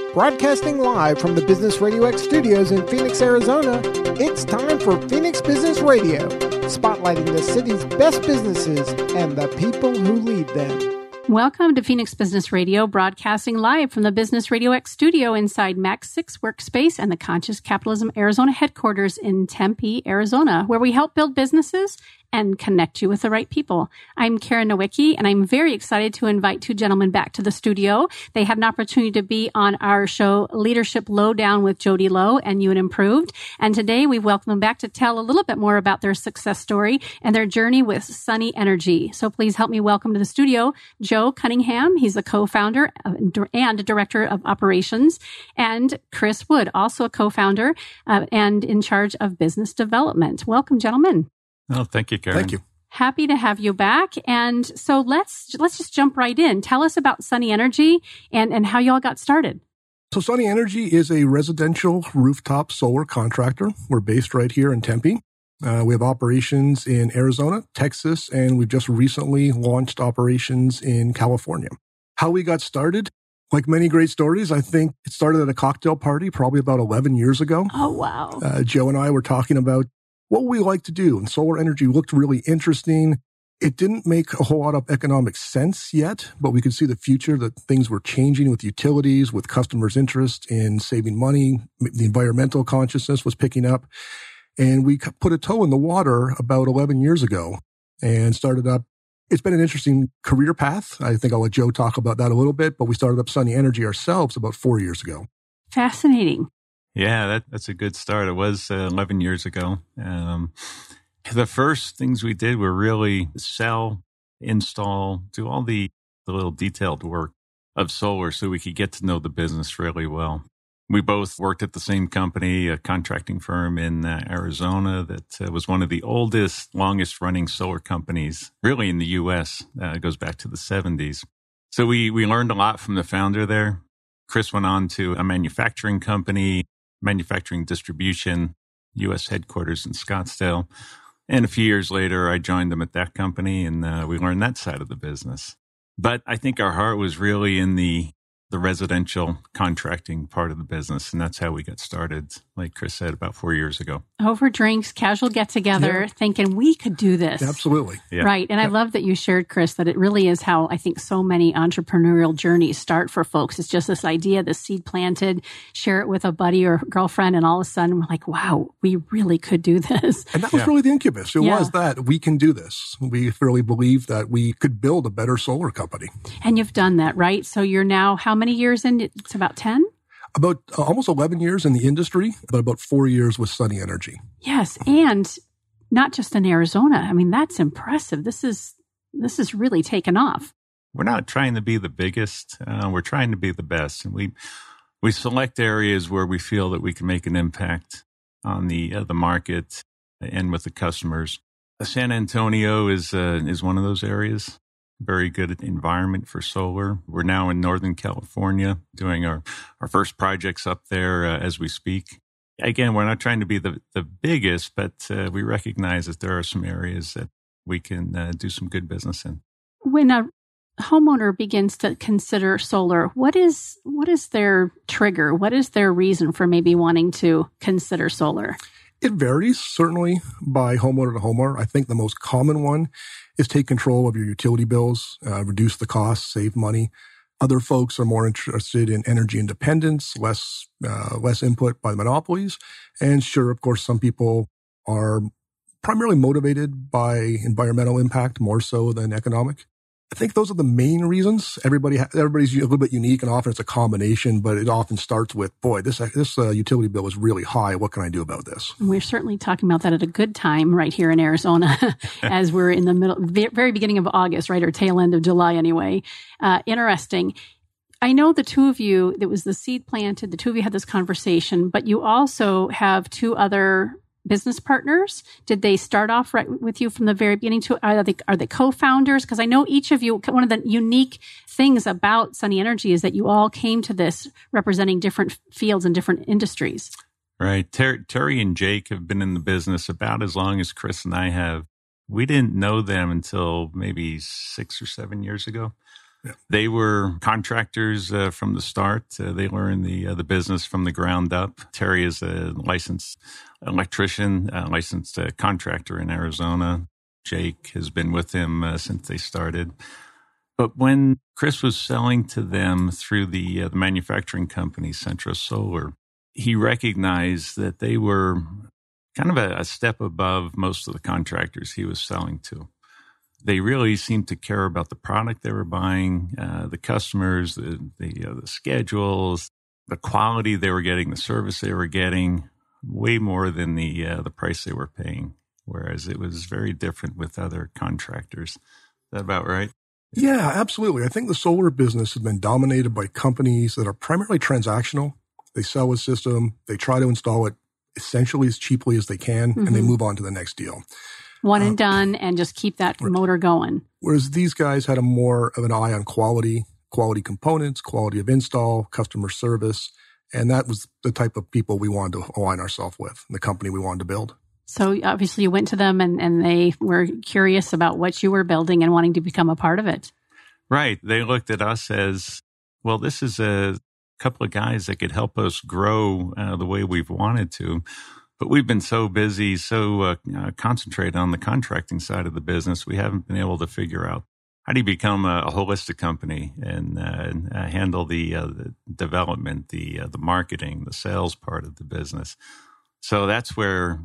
Broadcasting live from the Business Radio X studios in Phoenix, Arizona, it's time for Phoenix Business Radio, spotlighting the city's best businesses and the people who lead them. Welcome to Phoenix Business Radio, broadcasting live from the Business Radio X studio inside Max 6 Workspace and the Conscious Capitalism Arizona headquarters in Tempe, Arizona, where we help build businesses and connect you with the right people. I'm Karen Nowicki, and I'm very excited to invite two gentlemen back to the studio. They had an opportunity to be on our show, Leadership Lowdown with Jody Lowe and You and Improved. And today we welcome them back to tell a little bit more about their success story and their journey with Sunny Energy. So please help me welcome to the studio, Joe Cunningham. He's a co-founder and director of operations, and Chris Wood, also a co-founder and in charge of business development. Welcome, gentlemen. Oh, thank you, Karen. Thank you. Happy to have you back. And so let's just jump right in. Tell us about Sunny Energy and how you all got started. So Sunny Energy is a residential rooftop solar contractor. We're based right here in Tempe. We have operations in Arizona, Texas, and we've just recently launched operations in California. How we got started, like many great stories, I think it started at a cocktail party probably about 11 years ago. Oh, wow. Joe and I were talking about what we like to do, and solar energy looked really interesting. It didn't make a whole lot of economic sense yet, but we could see the future, that things were changing with utilities, with customers' interest in saving money. The environmental consciousness was picking up. And we put a toe in the water about 11 years ago and started up. It's been an interesting career path. I think I'll let Joe talk about that a little bit, but we started up Sunny Energy ourselves about 4 years ago. Fascinating. Yeah, that's a good start. It was 11 years ago. The first things we did were really sell, install, do all the little detailed work of solar so we could get to know the business really well. We both worked at the same company, a contracting firm in Arizona that was one of the oldest, longest running solar companies really in the U.S. It goes back to the 70s. So we learned a lot from the founder there. Chris went on to a manufacturing company, manufacturing distribution, U.S. headquarters in Scottsdale. And a few years later, I joined them at that company, and we learned that side of the business. But I think our heart was really in the residential contracting part of the business. And that's how we got started, like Chris said, about 4 years ago. Over drinks, casual get-together, thinking we could do this. Absolutely. Yeah. Right. And I love that you shared, Chris, that it really is how I think so many entrepreneurial journeys start for folks. It's just this idea, the seed planted, share it with a buddy or girlfriend, and all of a sudden we're like, wow, we really could do this. And that was really the incubus. It was that we can do this. We really believe that we could build a better solar company. And you've done that, right? So you're now how many years in? It's about 10? About almost 11 years in the industry, but about 4 years with Sunny Energy. Yes, and not just in Arizona. I mean, that's impressive. This is really taken off. We're not trying to be the biggest. We're trying to be the best. And we select areas where we feel that we can make an impact on the market and with the customers. San Antonio is one of those areas. Very good environment for solar. We're now in Northern California doing our first projects up there as we speak. Again, we're not trying to be the biggest, but we recognize that there are some areas that we can do some good business in. When a homeowner begins to consider solar, what is their trigger? What is their reason for maybe wanting to consider solar? It varies, certainly, by homeowner to homeowner. I think the most common one is take control of your utility bills, reduce the costs, save money. Other folks are more interested in energy independence, less input by the monopolies. And sure, of course, some people are primarily motivated by environmental impact more so than economic. I think those are the main reasons. Everybody's a little bit unique, and often it's a combination, but it often starts with, boy, this utility bill is really high. What can I do about this? We're certainly talking about that at a good time right here in Arizona as we're in the very beginning of August, right, or tail end of July anyway. Interesting. I know the two of you, it was the seed planted, the two of you had this conversation, but you also have two other business partners. Did they start off right with you from the very beginning? Are they co-founders? Because I know each of you, one of the unique things about Sunny Energy is that you all came to this representing different fields and different industries. Right. Terry and Jake have been in the business about as long as Chris and I have. We didn't know them until maybe 6 or 7 years ago. Yeah. They were contractors from the start. They learned the business from the ground up. Terry is a licensed electrician, licensed contractor in Arizona. Jake has been with him since they started. But when Chris was selling to them through the manufacturing company, Centro Solar, he recognized that they were kind of a step above most of the contractors he was selling to. They really seemed to care about the product they were buying, the customers, the schedules, the quality they were getting, the service they were getting, way more than the price they were paying. Whereas it was very different with other contractors. Is that about right? Yeah, absolutely. I think the solar business has been dominated by companies that are primarily transactional. They sell a system, they try to install it essentially as cheaply as they can, and they move on to the next deal. One and done, and just keep that motor going. Whereas these guys had a more of an eye on quality components, quality of install, customer service. And that was the type of people we wanted to align ourselves with, the company we wanted to build. So obviously you went to them and they were curious about what you were building and wanting to become a part of it. Right. They looked at us as, well, this is a couple of guys that could help us grow the way we've wanted to. But we've been so busy, so concentrated on the contracting side of the business, we haven't been able to figure out how do you become a holistic company and handle the development, the marketing, the sales part of the business. So that's where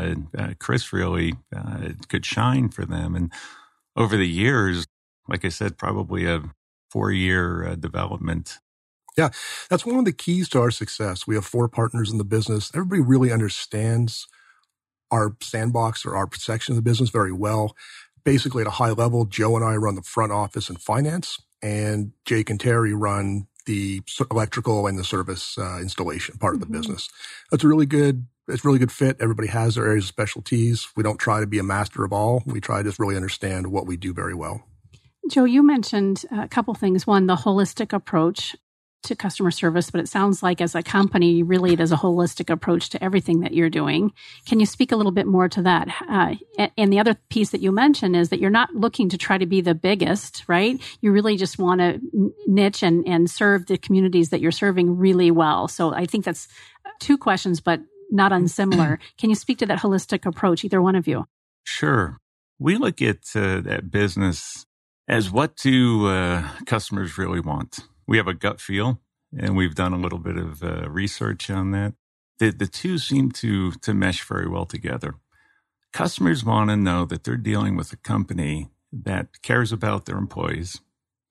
Chris really could shine for them. And over the years, like I said, probably a 4-year development. Yeah, that's one of the keys to our success. We have 4 partners in the business. Everybody really understands our sandbox or our section of the business very well. Basically, at a high level, Joe and I run the front office and finance, and Jake and Terry run the electrical and the service installation part of the business. It's a really good fit. Everybody has their areas of specialties. We don't try to be a master of all. We try to just really understand what we do very well. Joe, you mentioned a couple things. One, the holistic approach to customer service, but it sounds like as a company, really, there's a holistic approach to everything that you're doing. Can you speak a little bit more to that? And the other piece that you mentioned is that you're not looking to try to be the biggest, right? You really just want to niche and serve the communities that you're serving really well. So I think that's 2 questions, but not unsimilar. Can you speak to that holistic approach, either one of you? Sure. We look at that business as what do customers really want? We have a gut feel, and we've done a little bit of research on that. The two seem to mesh very well together. Customers want to know that they're dealing with a company that cares about their employees,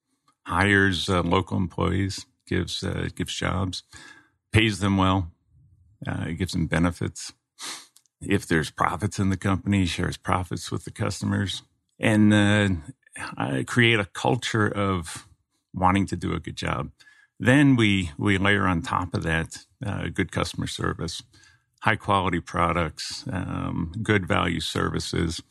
hires local employees, gives jobs, pays them well, gives them benefits. If there's profits in the company, shares profits with the customers, and create a culture of wanting to do a good job. Then we layer on top of that good customer service, high quality products, good value services.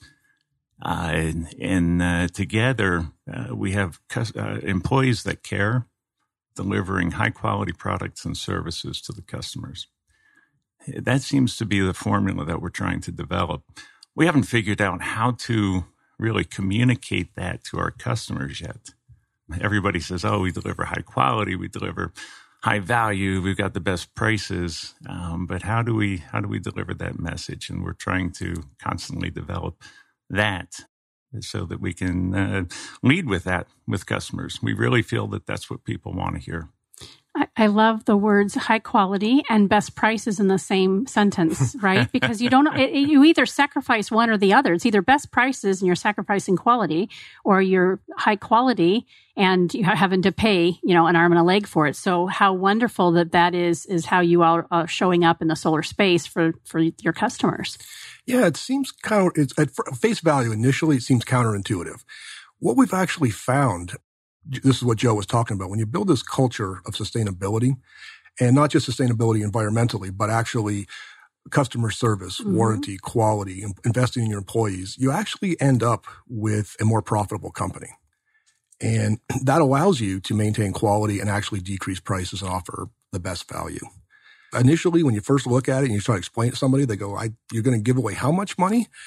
And together we have employees that care, delivering high quality products and services to the customers. That seems to be the formula that we're trying to develop. We haven't figured out how to really communicate that to our customers yet. Everybody says, oh, we deliver high quality, we deliver high value, we've got the best prices. But how do we deliver that message? And we're trying to constantly develop that so that we can lead with that with customers. We really feel that that's what people want to hear. I love the words high quality and best prices in the same sentence, right? Because you you either sacrifice one or the other. It's either best prices and you're sacrificing quality, or you're high quality and you're having to pay, an arm and a leg for it. So how wonderful that is how you all are showing up in the solar space for your customers. Yeah, it seems it's at face value initially, it seems counterintuitive. What we've actually found, this is what Joe was talking about. When you build this culture of sustainability, and not just sustainability environmentally, but actually customer service, warranty, quality, investing in your employees, you actually end up with a more profitable company. And that allows you to maintain quality and actually decrease prices and offer the best value. Initially, when you first look at it and you try to explain it to somebody, they go, you're going to give away how much money?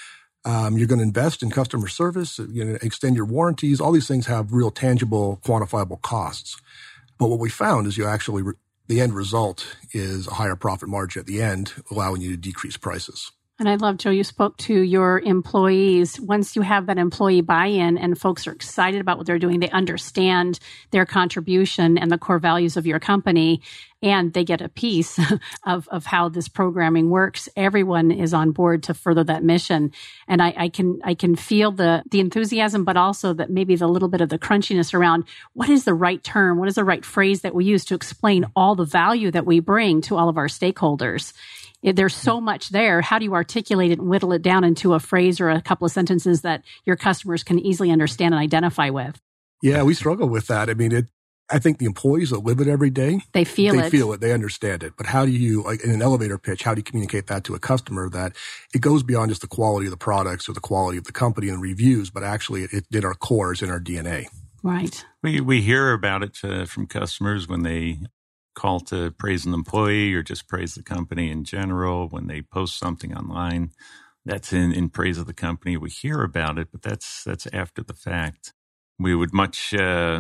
You're going to invest in customer service. You're going to extend your warranties. All these things have real tangible, quantifiable costs. But what we found is you actually, the end result is a higher profit margin at the end, allowing you to decrease prices. And I love, Joe, you spoke to your employees. Once you have that employee buy-in and folks are excited about what they're doing, they understand their contribution and the core values of your company, and they get a piece of how this programming works. Everyone is on board to further that mission. And I can feel the enthusiasm, but also that maybe the little bit of the crunchiness around what is the right term, what is the right phrase that we use to explain all the value that we bring to all of our stakeholders. There's so much there. How do you articulate it and whittle it down into a phrase or a couple of sentences that your customers can easily understand and identify with? Yeah, we struggle with that. I mean, I think the employees that live it every day, they feel it, they understand it. But how do you, like in an elevator pitch, how do you communicate that to a customer that it goes beyond just the quality of the products or the quality of the company and reviews, but actually it did our cores in our DNA. Right. We hear about it from customers when they call to praise an employee or just praise the company in general. When they post something online that's in praise of the company, we hear about it, but that's after the fact. We would much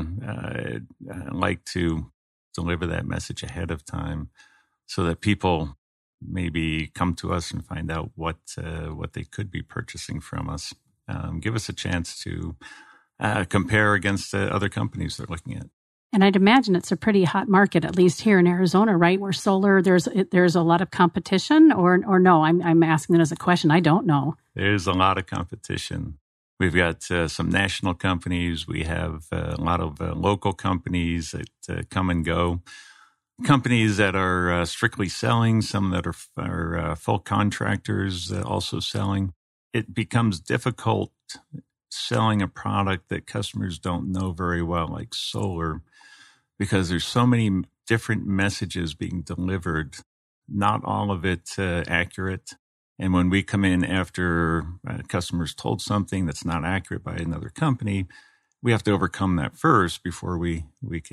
like to deliver that message ahead of time so that people maybe come to us and find out what they could be purchasing from us. Give us a chance to compare against other companies they're looking at. And I'd imagine it's a pretty hot market, at least here in Arizona, right? Where solar, there's a lot of competition, or no? I'm asking it as a question. I don't know. There's a lot of competition. We've got some national companies. We have a lot of local companies that come and go. Companies that are strictly selling, some that are full contractors also selling. It becomes difficult selling a product that customers don't know very well, like solar, because there's so many different messages being delivered, not all of it accurate. And when we come in after customers told something that's not accurate by another company, we have to overcome that first before we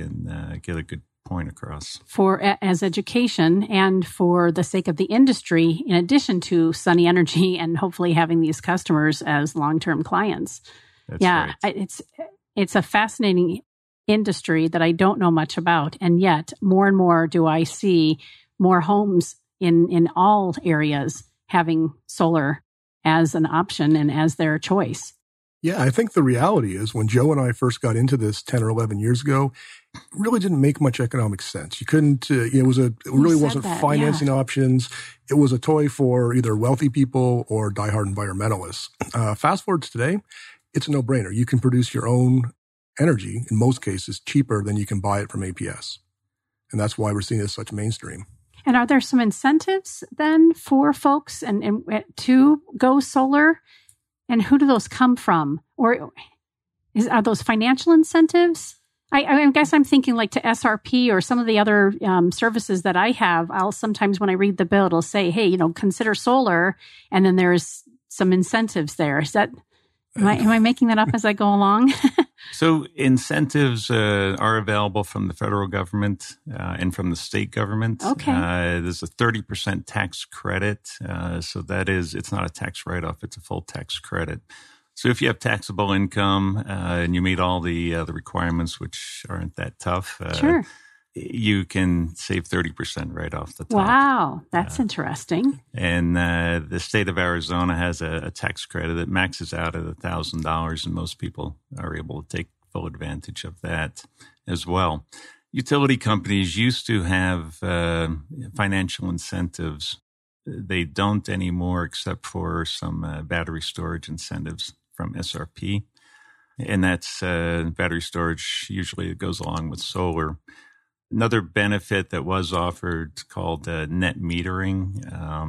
can get a good point across. As education and for the sake of the industry, in addition to Sunny Energy and hopefully having these customers as long-term clients. That's right. It's a fascinating industry that I don't know much about. And yet more and more do I see more homes in all areas having solar as an option and as their choice. Yeah, I think the reality is when Joe and I first got into this 10 or 11 years ago, it really didn't make much economic sense. You couldn't, it really wasn't financing options. It was a toy for either wealthy people or diehard environmentalists. Fast forward to today, it's a no-brainer. You can produce your own energy, in most cases, cheaper than you can buy it from APS. And that's why we're seeing this such mainstream. And are there some incentives then for folks and to go solar? And who do those come from? Or are those financial incentives? I guess I'm thinking like to SRP or some of the other services that I have. I'll sometimes when I read the bill, it'll say, hey, consider solar. And then there's some incentives there. Is that, am I making that up as I go along? So incentives are available from the federal government and from the state government. Okay. There's a 30% tax credit. So that is, it's not a tax write-off, it's a full tax credit. So if you have taxable income and you meet all the requirements, which aren't that tough, sure, you can save 30% right off the top. Wow, that's interesting. And the state of Arizona has a tax credit that maxes out at $1,000, and most people are able to take full advantage of that as well. Utility companies used to have financial incentives. They don't anymore, except for some battery storage incentives from SRP. And that's battery storage. Usually it goes along with solar. Another benefit that was offered called net metering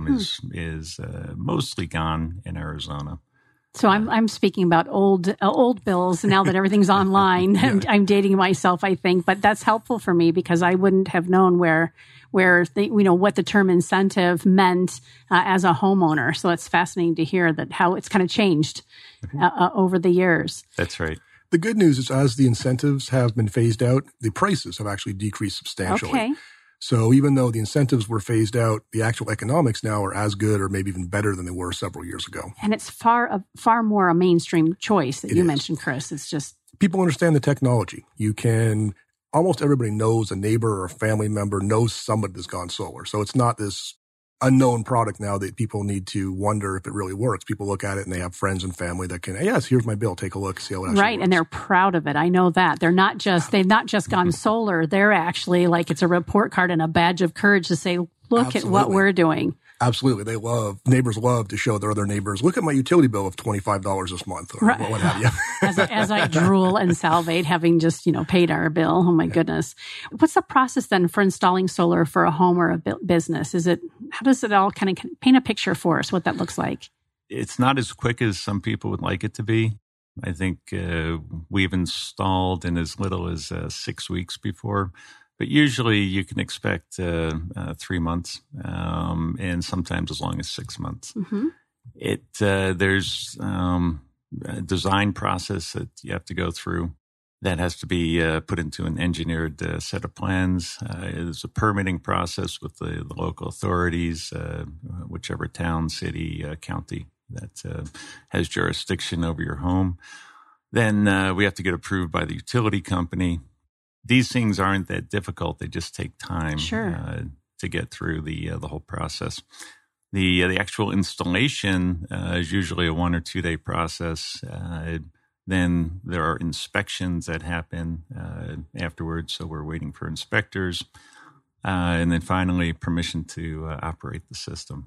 is mostly gone in Arizona. So I'm speaking about old bills now that everything's online. Yeah. I'm dating myself, I think, but that's helpful for me because I wouldn't have known where what the term incentive meant as a homeowner. So it's fascinating to hear that how it's kind of changed over the years. That's right. The good news is as the incentives have been phased out, the prices have actually decreased substantially. Okay. So even though the incentives were phased out, the actual economics now are as good or maybe even better than they were several years ago. And it's far more a mainstream choice that you mentioned, Chris. It's just... People understand the technology. Almost everybody knows a neighbor or a family member knows somebody that's gone solar. So it's not this unknown product now that people need to wonder if it really works. People look at it and they have friends and family that can, yes, here's my bill. Take a look, see how it actually works. And they're proud of it. I know that. They've not just gone solar. They're actually like, it's a report card and a badge of courage to say, look at what we're doing. Absolutely. Neighbors love to show their other neighbors, look at my utility bill of $25 this month or what have you. as I drool and salivate, having just, paid our bill. Oh my goodness. What's the process then for installing solar for a home or a business? How does it all kind of paint a picture for us, what that looks like? It's not as quick as some people would like it to be. I think we've installed in as little as 6 weeks before. But usually you can expect 3 months, and sometimes as long as 6 months. Mm-hmm. There's a design process that you have to go through that has to be put into an engineered set of plans. There's a permitting process with the local authorities, whichever town, city, county that has jurisdiction over your home. Then we have to get approved by the utility company. These things aren't that difficult. They just take time to get through the whole process. The actual installation is usually a 1 or 2 day process. Then there are inspections that happen afterwards. So we're waiting for inspectors. And then finally, permission to operate the system.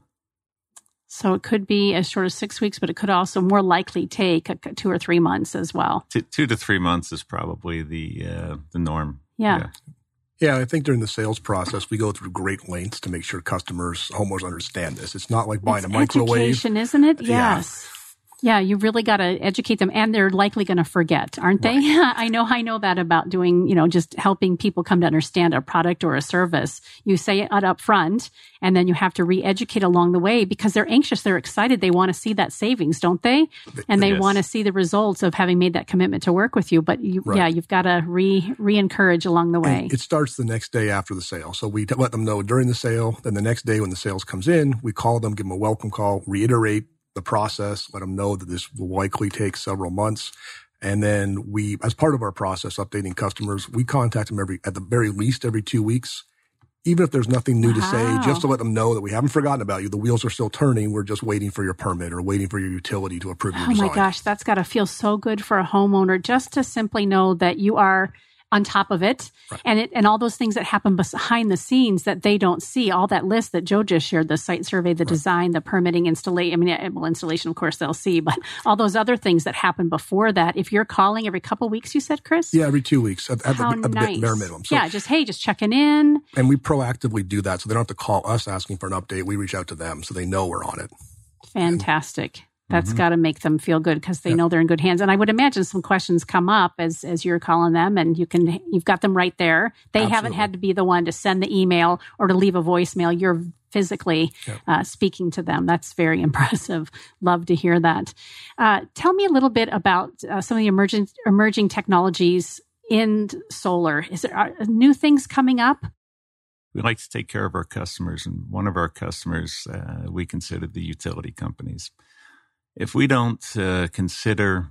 So it could be as short as 6 weeks, but it could also more likely take 2 or 3 months as well. 2 to 3 months is probably the norm. Yeah. Yeah, I think during the sales process, we go through great lengths to make sure homeowners understand this. It's not like buying a microwave. Education, isn't it? Yes. Yeah, you really got to educate them, and they're likely going to forget, aren't they? Right. I know that about doing, just helping people come to understand a product or a service. You say it up front, and then you have to re-educate along the way because they're anxious, they're excited, they want to see that savings, don't they? And they want to see the results of having made that commitment to work with you. But you've got to re-encourage along the way. And it starts the next day after the sale. So we let them know during the sale. Then the next day when the sales comes in, we call them, give them a welcome call, reiterate the process, let them know that this will likely take several months. And then we, as part of our process, updating customers, we contact them at the very least every 2 weeks, even if there's nothing new to say, just to let them know that we haven't forgotten about you. The wheels are still turning. We're just waiting for your permit or waiting for your utility to approve your design. Oh my gosh, that's got to feel so good for a homeowner just to simply know that you are on top of it, right. and all those things that happen behind the scenes that they don't see, all that list that Joe just shared, the site survey, the design, the permitting, installation. Installation, of course, they'll see, but all those other things that happen before that. If you're calling every couple of weeks, you said, Chris? Yeah, every 2 weeks at the bare minimum. So, just checking in. And we proactively do that, so they don't have to call us asking for an update. We reach out to them, so they know we're on it. Fantastic. That's got to make them feel good because they know they're in good hands. And I would imagine some questions come up as you're calling them, and you've got them right there. They haven't had to be the one to send the email or to leave a voicemail. You're physically speaking to them. That's very impressive. Love to hear that. Tell me a little bit about some of the emerging technologies in solar. Is there new things coming up? We like to take care of our customers, and one of our customers we consider the utility companies. If we don't consider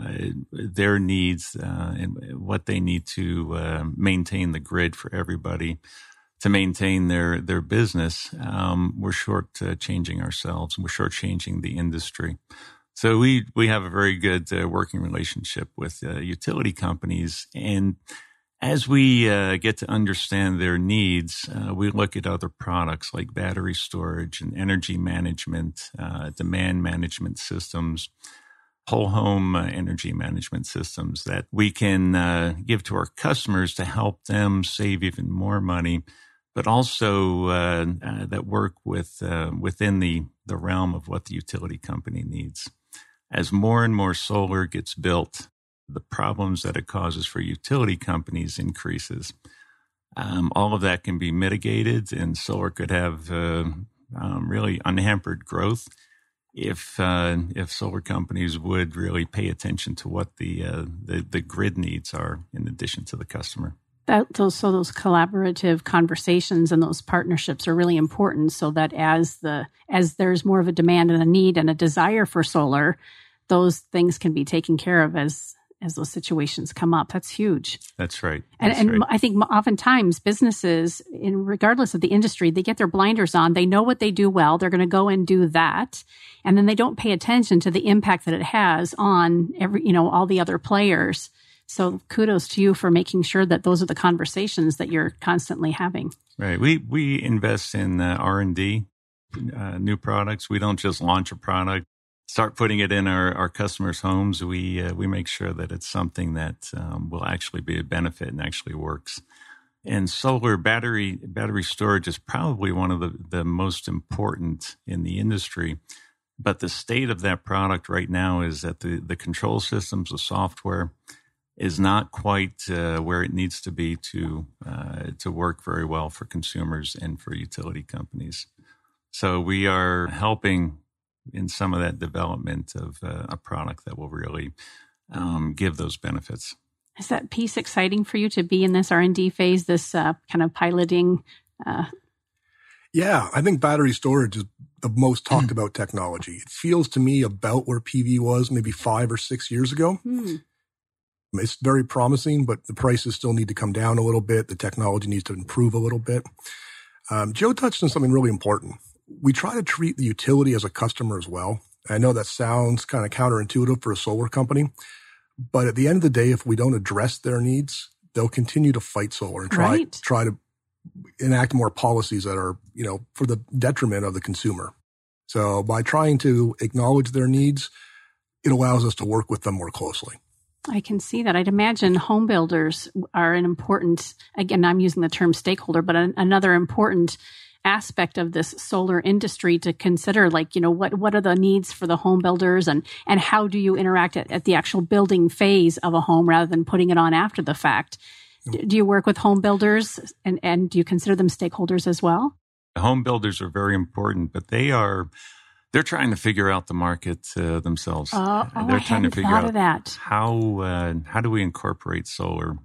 their needs and what they need to maintain the grid for everybody, to maintain their business, we're short-changing ourselves, and we're short-changing the industry. So we have a very good working relationship with utility companies, and as we get to understand their needs, we look at other products like battery storage and energy management, demand management systems, whole home energy management systems that we can give to our customers to help them save even more money, but also that work within the realm of what the utility company needs. As more and more solar gets built, the problems that it causes for utility companies increases. All of that can be mitigated, and solar could have really unhampered growth if solar companies would really pay attention to what the grid needs are in addition to the customer. Those collaborative conversations and those partnerships are really important, so that as there's more of a demand and a need and a desire for solar, those things can be taken care of as those situations come up. That's huge. That's right. And I think oftentimes businesses, regardless of the industry, they get their blinders on. They know what they do well. They're going to go and do that. And then they don't pay attention to the impact that it has on all the other players. So kudos to you for making sure that those are the conversations that you're constantly having. Right. We invest in R&D, new products. We don't just launch a product, start putting it in our customers' homes. We make sure that it's something that will actually be a benefit and actually works. And solar battery storage is probably one of the most important in the industry. But the state of that product right now is that the control systems, the software, is not quite where it needs to be to work very well for consumers and for utility companies. So we are helping in some of that development of a product that will really give those benefits. Is that piece exciting for you to be in this R&D phase, this kind of piloting? Yeah, I think battery storage is the most talked about technology. It feels to me about where PV was maybe 5 or 6 years ago. It's very promising, but the prices still need to come down a little bit. The technology needs to improve a little bit. Joe touched on something really important. We try to treat the utility as a customer as well. I know that sounds kind of counterintuitive for a solar company, but at the end of the day, if we don't address their needs, they'll continue to fight solar and try to enact more policies that are, for the detriment of the consumer. So by trying to acknowledge their needs, it allows us to work with them more closely. I can see that. I'd imagine home builders are an important, again, I'm using the term stakeholder, but another important aspect of this solar industry to consider, what are the needs for the home builders and how do you interact at the actual building phase of a home rather than putting it on after the fact? Do you work with home builders and do you consider them stakeholders as well? Home builders are very important, but they're trying to figure out the market themselves. They're trying to figure out that. How do we incorporate solar?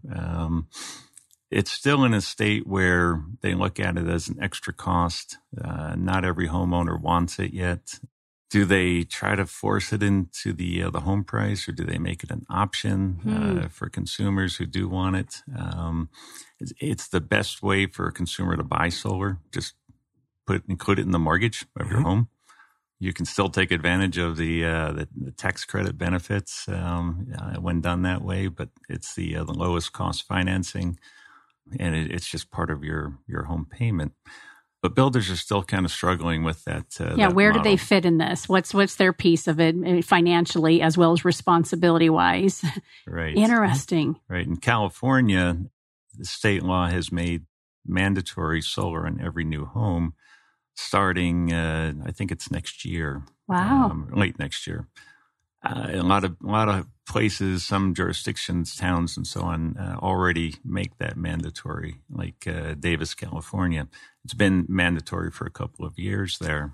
It's still in a state where they look at it as an extra cost. Not every homeowner wants it yet. Do they try to force it into the home price, or do they make it an option for consumers who do want it? It's the best way for a consumer to buy solar. Just include it in the mortgage of your home. You can still take advantage of the tax credit benefits when done that way, but it's the lowest cost financing, and it's just part of your home payment. But builders are still kind of struggling with that. Where do they fit in this? What's their piece of it financially as well as responsibility wise? Right. Interesting. Right. In California, the state law has made mandatory solar in every new home, starting, I think it's next year. Wow. Late next year. A lot of places, some jurisdictions, towns, and so on, already make that mandatory, like Davis, California. It's been mandatory for a couple of years there.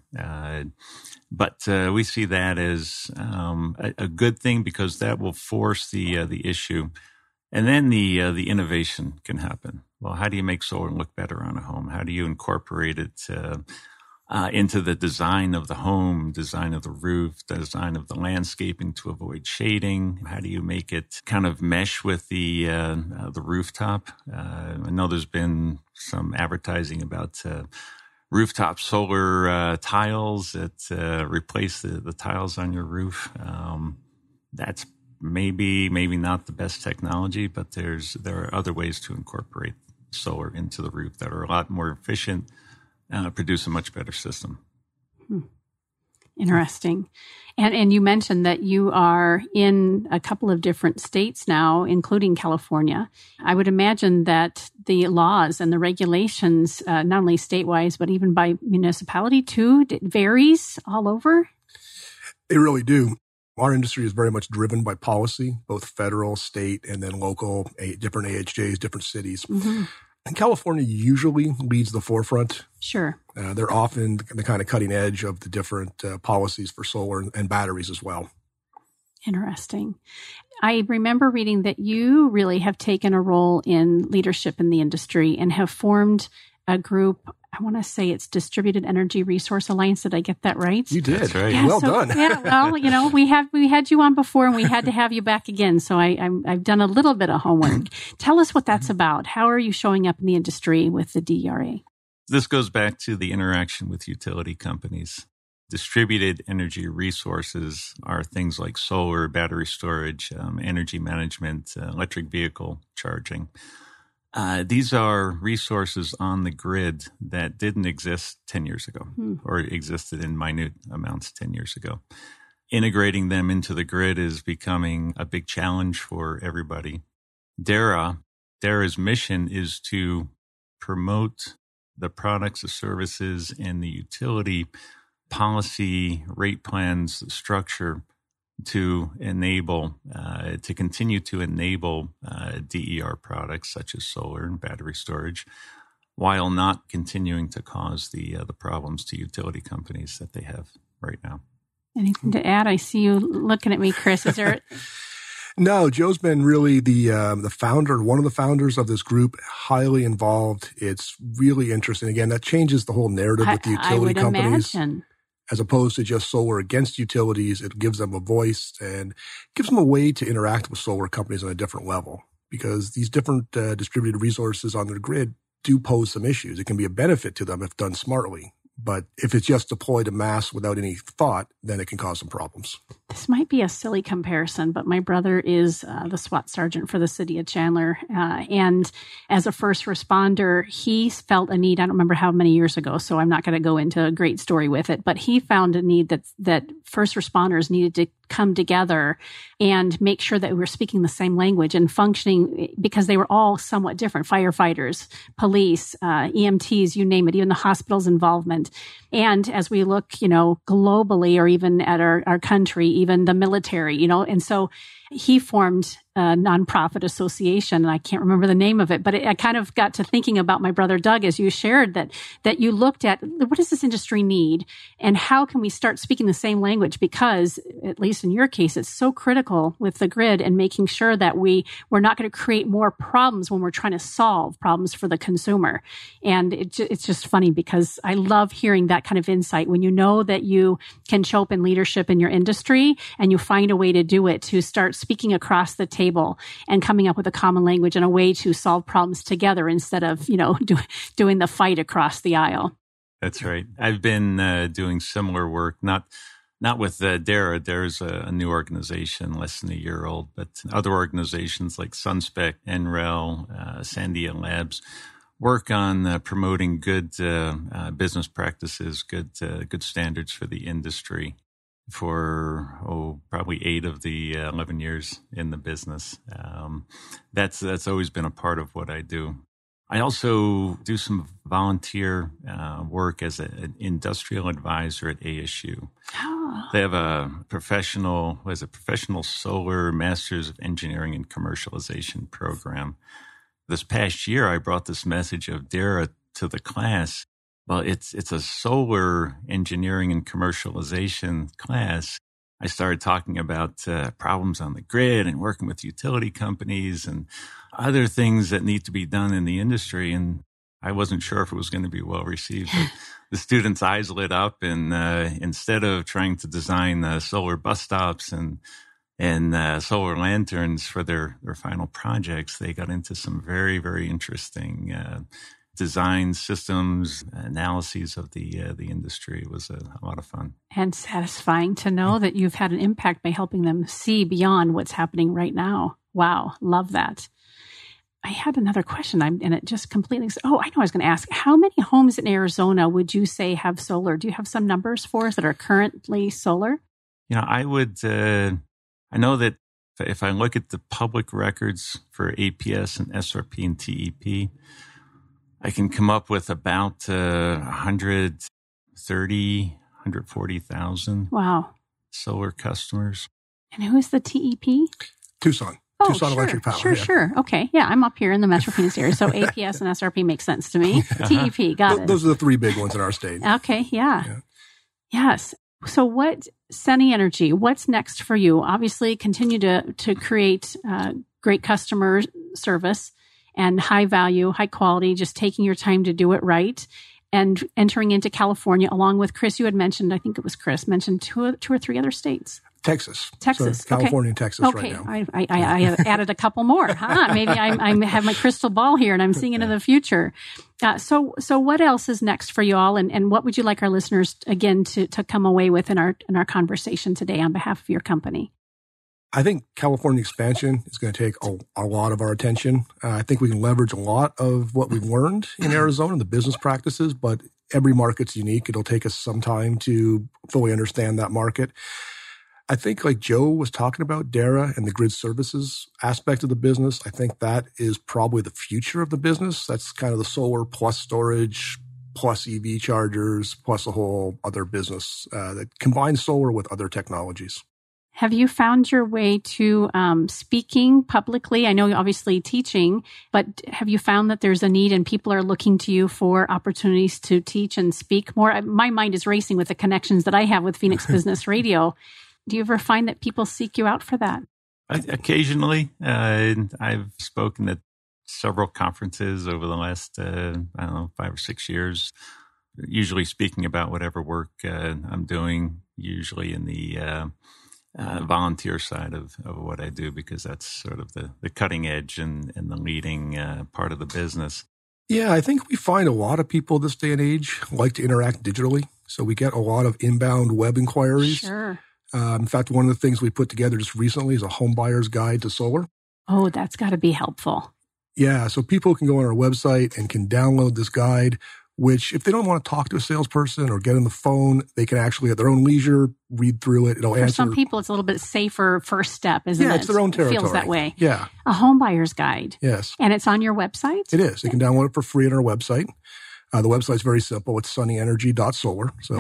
But we see that as a good thing because that will force the issue. And then the innovation can happen. Well, how do you make solar look better on a home? How do you incorporate it into the design of the home, design of the roof, design of the landscaping to avoid shading? How do you make it kind of mesh with the rooftop? I know there's been some advertising about rooftop solar tiles that replace the tiles on your roof. That's maybe not the best technology, but there are other ways to incorporate solar into the roof that are a lot more efficient, produce a much better system. Interesting. And you mentioned that you are in a couple of different states now, including California. I would imagine that the laws and the regulations, not only state-wise, but even by municipality too, it varies all over? They really do. Our industry is very much driven by policy, both federal, state, and then local, different AHJs, different cities. Mm-hmm. And California usually leads the forefront. Sure. They're often the kind of cutting edge of the different policies for solar and batteries as well. Interesting. I remember reading that you really have taken a role in leadership in the industry and have formed a group. I want to say it's Distributed Energy Resource Alliance. Did I get that right? You did. That's right. Yeah, Well done. Yeah, well, we had you on before, and we had to have you back again. So I've done a little bit of homework. Tell us what that's about. How are you showing up in the industry with the DERA? This goes back to the interaction with utility companies. Distributed energy resources are things like solar, battery storage, energy management, electric vehicle charging. These are resources on the grid that didn't exist 10 years ago or existed in minute amounts 10 years ago. Integrating them into the grid is becoming a big challenge for everybody. DERA's mission is to promote the products, the services, and the utility policy, rate plans, structure to enable, to continue to enable DER products such as solar and battery storage, while not continuing to cause the problems to utility companies that they have right now. Anything to add? I see you looking at me, Chris. Is there? No, Joe's been really the founder, one of the founders of this group, highly involved. It's really interesting. Again, that changes the whole narrative with the utility companies. Imagine. As opposed to just solar against utilities. It gives them a voice and gives them a way to interact with solar companies on a different level, because these different distributed resources on their grid do pose some issues. It can be a benefit to them if done smartly. But if it's just deployed en masse without any thought, then it can cause some problems. This might be a silly comparison, but my brother is the SWAT sergeant for the city of Chandler. And as a first responder, he felt a need. I don't remember how many years ago, so I'm not going to go into a great story with it. But he found a need that first responders needed to come together and make sure that we were speaking the same language and functioning, because they were all somewhat different. Firefighters, police, EMTs, you name it, even the hospital's involvement. And as we look, globally, or even at our country, even the military, and so he formed a nonprofit association, and I can't remember the name of it, but I kind of got to thinking about my brother Doug as you shared that you looked at what does this industry need and how can we start speaking the same language, because at least in your case, it's so critical with the grid and making sure that we're not going to create more problems when we're trying to solve problems for the consumer. And it's just funny because I love hearing that kind of insight when you know that you can show up in leadership in your industry and you find a way to do it, to start speaking across the table and coming up with a common language and a way to solve problems together instead of, doing the fight across the aisle. That's right. I've been doing similar work, not with DERA. DERA's a new organization, less than a year old, but other organizations like Sunspec, NREL, Sandia Labs work on promoting good business practices, good standards for the industry. For probably 8 of the 11 years in the business. That's always been a part of what I do. I also do some volunteer work as an industrial advisor at ASU. Oh. They have a professional solar Masters of Engineering and Commercialization program. This past year, I brought this message of DERA to the class. Well, it's a solar engineering and commercialization class. I started talking about problems on the grid and working with utility companies and other things that need to be done in the industry. And I wasn't sure if it was going to be well received. But the students' eyes lit up, and instead of trying to design solar bus stops and solar lanterns for their final projects, they got into some very, very interesting design systems, analyses of the industry. It was a lot of fun. And satisfying to know that you've had an impact by helping them see beyond what's happening right now. Wow, love that. I had another question, and it just completely... I know I was going to ask, how many homes in Arizona would you say have solar? Do you have some numbers for us that are currently solar? I would... I know that if I look at the public records for APS and SRP and TEP, I can come up with about 140,000 wow solar customers. And who is the TEP? Tucson. Oh, Tucson sure, Electric Power. Sure. Okay. Yeah, I'm up here in the Metro Phoenix area, so APS and SRP makes sense to me. TEP, got it. Those are the 3 big ones in our state. Okay, yeah. Yes. So what Sunny Energy, what's next for you? Obviously, continue to create great customer service and high value, high quality, just taking your time to do it right and entering into California along with Chris. You had mentioned, I think it was Chris, mentioned two or three other states. Texas. So California and Texas right now. I have added a couple more. Maybe I have my crystal ball here and I'm seeing into the future. So what else is next for you all? And what would you like our listeners, again, to come away with in our conversation today on behalf of your company? I think California expansion is going to take a lot of our attention. I think we can leverage a lot of what we've learned in Arizona, the business practices, but every market's unique. It'll take us some time to fully understand that market. I think like Joe was talking about, Dara and the grid services aspect of the business, I think that is probably the future of the business. That's kind of the solar plus storage plus EV chargers plus a whole other business that combines solar with other technologies. Have you found your way to speaking publicly? I know you're obviously teaching, but have you found that there's a need and people are looking to you for opportunities to teach and speak more? My mind is racing with the connections that I have with Phoenix Business Radio. Do you ever find that people seek you out for that? Occasionally. I've spoken at several conferences over the last, 5 or 6 years, usually speaking about whatever work I'm doing, usually in the volunteer side of what I do, because that's sort of the cutting edge and the leading part of the business. Yeah, I think we find a lot of people this day and age like to interact digitally. So we get a lot of inbound web inquiries. Sure. In fact, one of the things we put together just recently is a home buyer's guide to solar. Oh, that's got to be helpful. Yeah, so people can go on our website and can download this guide, which if they don't want to talk to a salesperson or get on the phone, they can actually at their own leisure read through it. It'll For answer. some people, it's a little bit safer first step, isn't it? Yeah, it's their own territory. It feels that way. Yeah. A home buyer's guide. Yes. And it's on your website? It is. You can download it for free on our website. The website's very simple. It's sunnyenergy.solar. So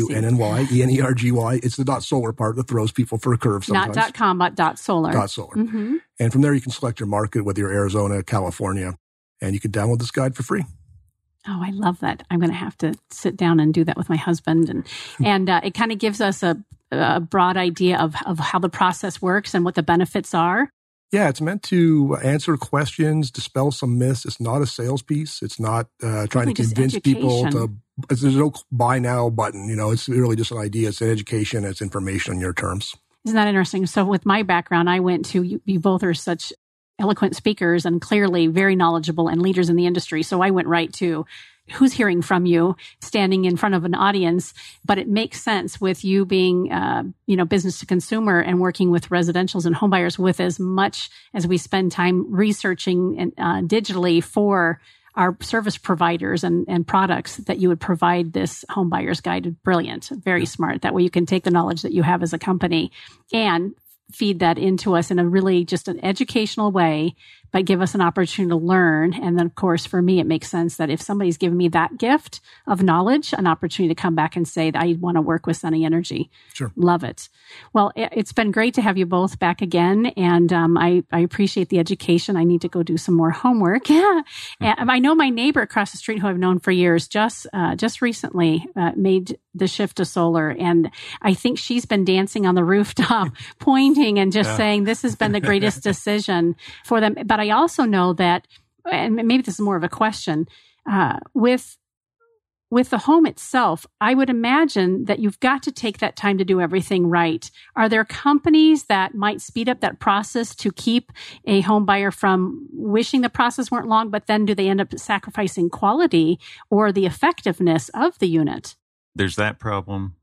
SUNNYENERGY. It's the .solar part that throws people for a curve sometimes. Not .com, but .solar. .solar. Mm-hmm. And from there, you can select your market, whether you're Arizona, California, and you can download this guide for free. Oh, I love that. I'm going to have to sit down and do that with my husband. And it kind of gives us a broad idea of how the process works and what the benefits are. Yeah, it's meant to answer questions, dispel some myths. It's not a sales piece. It's not trying to convince people to. There's no buy now button. It's really just an idea. It's an education. It's information on your terms. Isn't that interesting? So with my background, I went to, you both are such eloquent speakers and clearly very knowledgeable and leaders in the industry. So I went right to who's hearing from you standing in front of an audience, but it makes sense with you being, business to consumer and working with residentials and homebuyers with as much as we spend time researching and digitally for our service providers and products that you would provide this homebuyer's guide. Brilliant. Very smart. That way you can take the knowledge that you have as a company and feed that into us in a really just an educational way, but give us an opportunity to learn. And then, of course, for me, it makes sense that if somebody's given me that gift of knowledge, an opportunity to come back and say, I want to work with Sunny Energy. Sure. Love it. Well, it's been great to have you both back again. And I appreciate the education. I need to go do some more homework. Yeah. And I know my neighbor across the street, who I've known for years, just recently made the shift to solar. And I think she's been dancing on the rooftop, pointing and just saying, this has been the greatest decision for them. But I also know that, and maybe this is more of a question, with the home itself, I would imagine that you've got to take that time to do everything right. Are there companies that might speed up that process to keep a home buyer from wishing the process weren't long, but then do they end up sacrificing quality or the effectiveness of the unit? There's that problem,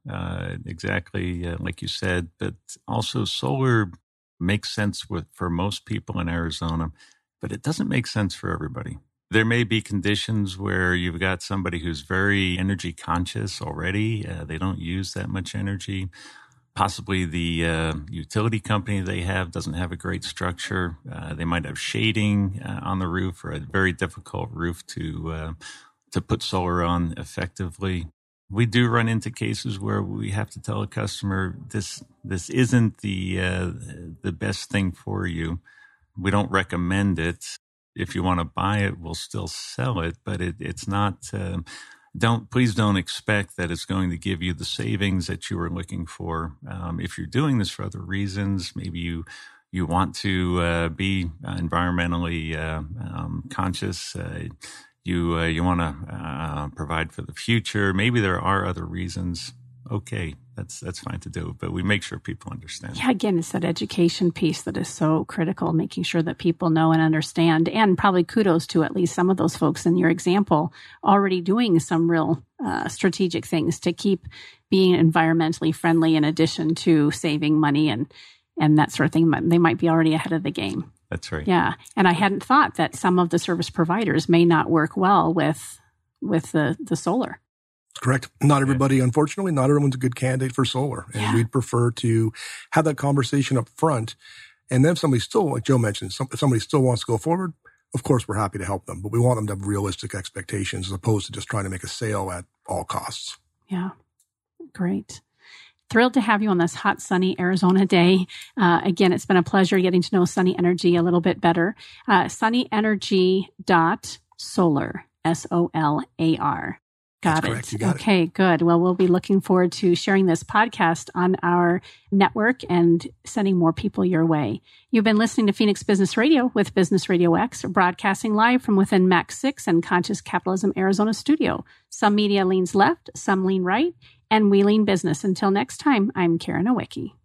exactly like you said, but also solar makes sense for most people in Arizona, but it doesn't make sense for everybody. There may be conditions where you've got somebody who's very energy conscious already. They don't use that much energy. Possibly the utility company they have doesn't have a great structure. They might have shading on the roof or a very difficult roof to put solar on effectively. We do run into cases where we have to tell a customer this isn't the best thing for you. We don't recommend it. If you want to buy it, we'll still sell it, but it's not please don't expect that it's going to give you the savings that you are looking for. If you're doing this for other reasons, maybe you want to be environmentally conscious. You want to provide for the future. Maybe there are other reasons. Okay, that's fine to do, but we make sure people understand. Yeah, again, it's that education piece that is so critical, making sure that people know and understand, and probably kudos to at least some of those folks in your example already doing some real strategic things to keep being environmentally friendly in addition to saving money and that sort of thing. They might be already ahead of the game. That's right. Yeah, and I hadn't thought that some of the service providers may not work well with the solar. Correct. Not everybody, unfortunately, not everyone's a good candidate for solar. And we'd prefer to have that conversation up front. And then if somebody still, like Joe mentioned, if somebody still wants to go forward, of course, we're happy to help them. But we want them to have realistic expectations as opposed to just trying to make a sale at all costs. Yeah. Great. Thrilled to have you on this hot, sunny Arizona day. Again, it's been a pleasure getting to know Sunny Energy a little bit better. sunnyenergy.solar, SOLAR. That's Got correct. it. You got okay, it. Good. Well, we'll be looking forward to sharing this podcast on our network and sending more people your way. You've been listening to Phoenix Business Radio with Business Radio X, broadcasting live from within Max 6 and Conscious Capitalism Arizona studio. Some media leans left, some lean right, and we lean business. Until next time, I'm Karen Owicki.